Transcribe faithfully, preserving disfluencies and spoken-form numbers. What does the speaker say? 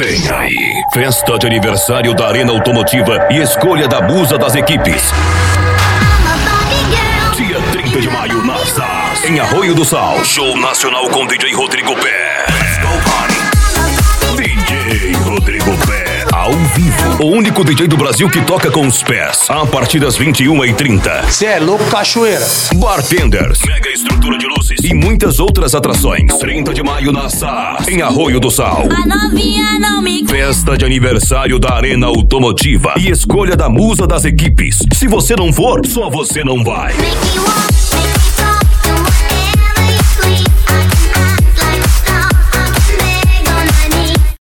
Vem aí, festa de aniversário da Arena Automotiva e escolha da musa das equipes. Dia trinta de maio, na S A S, em Arroio do Sal. Show nacional com D J Rodrigo Pé. Let's go party. D J Rodrigo Pé, ao vivo. O único D J do Brasil que toca com os pés. A partir das vinte e uma e trinta. Cê é louco, cachoeira. Bartenders, mega estrutura de luzes e muitas outras atrações. trinta de maio na S A S, em Arroio do Sal. A novinha não me... Festa de aniversário da Arena Automotiva e escolha da musa das equipes. Se você não for, só você não vai. Make you walk, make